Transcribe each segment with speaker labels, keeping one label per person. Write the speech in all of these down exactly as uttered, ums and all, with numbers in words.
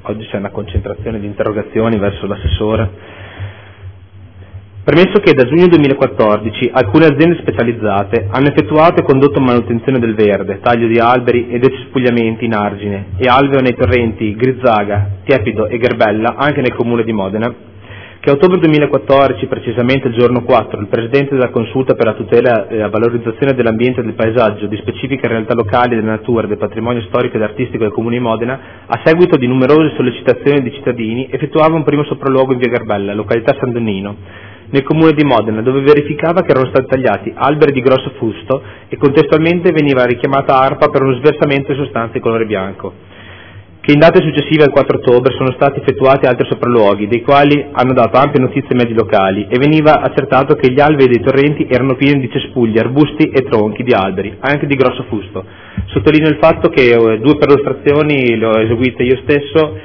Speaker 1: oggi c'è una concentrazione di interrogazioni verso l'assessore. Premesso che da giugno duemilaquattordici alcune aziende specializzate hanno effettuato e condotto manutenzione del verde, taglio di alberi e decespugliamenti in argine e alveo nei torrenti Grizzaga, Tiepido e Gherbella anche nel comune di Modena, che a ottobre duemilaquattordici, precisamente il giorno quattro, il Presidente della Consulta per la tutela e la valorizzazione dell'ambiente e del paesaggio di specifiche realtà locali della natura e del patrimonio storico ed artistico del comune di Modena, a seguito di numerose sollecitazioni di cittadini, effettuava un primo sopralluogo in via Gherbella, località San Donnino, nel comune di Modena, dove verificava che erano stati tagliati alberi di grosso fusto e contestualmente veniva richiamata ARPA per uno sversamento di sostanze di colore bianco. Che in date successive al quattro ottobre sono stati effettuati altri sopralluoghi, dei quali hanno dato ampie notizie ai mezzi locali, e veniva accertato che gli alvei dei torrenti erano pieni di cespugli, arbusti e tronchi di alberi, anche di grosso fusto. Sottolineo il fatto che due perlustrazioni le ho eseguite io stesso,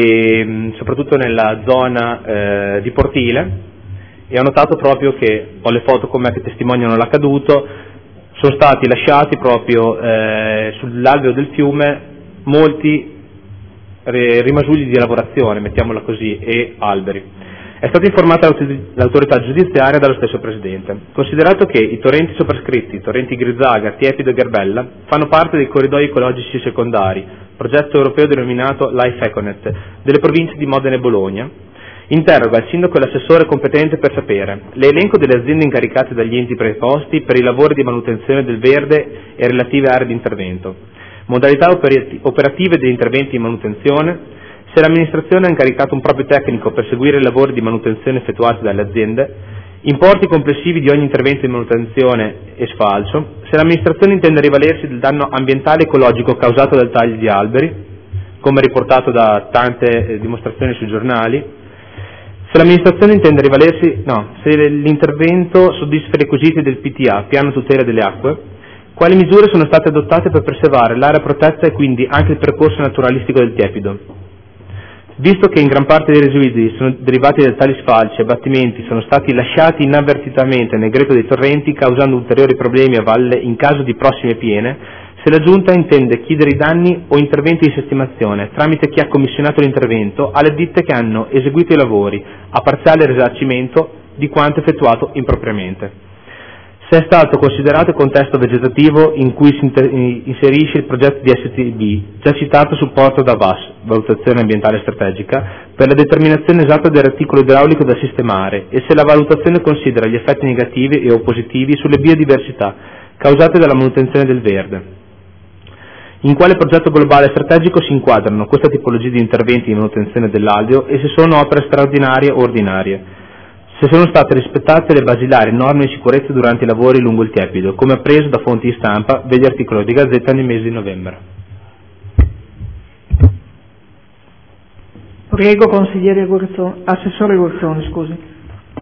Speaker 1: e soprattutto nella zona eh, di Portile, e ho notato proprio che, ho le foto con me che testimoniano l'accaduto, sono stati lasciati proprio eh, sull'alveo del fiume molti rimasugli di lavorazione, mettiamola così, e alberi. È stata informata l'autorità giudiziaria dallo stesso Presidente. Considerato che i torrenti soprascritti, i torrenti Grizzaga, Tiepido e Gherbella, fanno parte dei corridoi ecologici secondari, progetto europeo denominato Life Econet, delle province di Modena e Bologna, interroga il sindaco e l'assessore competente per sapere l'elenco delle aziende incaricate dagli enti preposti per i lavori di manutenzione del verde e relative aree di intervento, modalità operative degli interventi di manutenzione, se l'amministrazione ha incaricato un proprio tecnico per seguire i lavori di manutenzione effettuati dalle aziende, importi complessivi di ogni intervento di manutenzione e sfalcio, se l'amministrazione intende rivalersi del danno ambientale e ecologico causato dal taglio di alberi, come riportato da tante dimostrazioni sui giornali, se l'amministrazione intende rivalersi, no, se l'intervento soddisfa i requisiti del P T A, piano tutela delle acque, quali misure sono state adottate per preservare l'area protetta e quindi anche il percorso naturalistico del Tiepido. Visto che in gran parte dei residui sono derivati da tali sfalci e abbattimenti sono stati lasciati inavvertitamente nel greto dei torrenti, causando ulteriori problemi a valle in caso di prossime piene, se la Giunta intende chiedere i danni o interventi di sistemazione tramite chi ha commissionato l'intervento alle ditte che hanno eseguito i lavori a parziale risarcimento di quanto effettuato impropriamente. Se è stato considerato il contesto vegetativo in cui si inserisce il progetto di S T B, già citato supporto da V A S, valutazione ambientale strategica, per la determinazione esatta del reticolo idraulico da sistemare, e se la valutazione considera gli effetti negativi e o positivi sulle biodiversità causate dalla manutenzione del verde. In quale progetto globale strategico si inquadrano questa tipologia di interventi di manutenzione dell'alveo e se sono opere straordinarie o ordinarie. Se sono state rispettate le basilari norme di sicurezza durante i lavori lungo il Tiepido, come appreso da fonti di stampa, vedi articolo di Gazzetta nel mese di novembre.
Speaker 2: Prego, consigliere Guerzoni, assessore Guerzoni, scusi.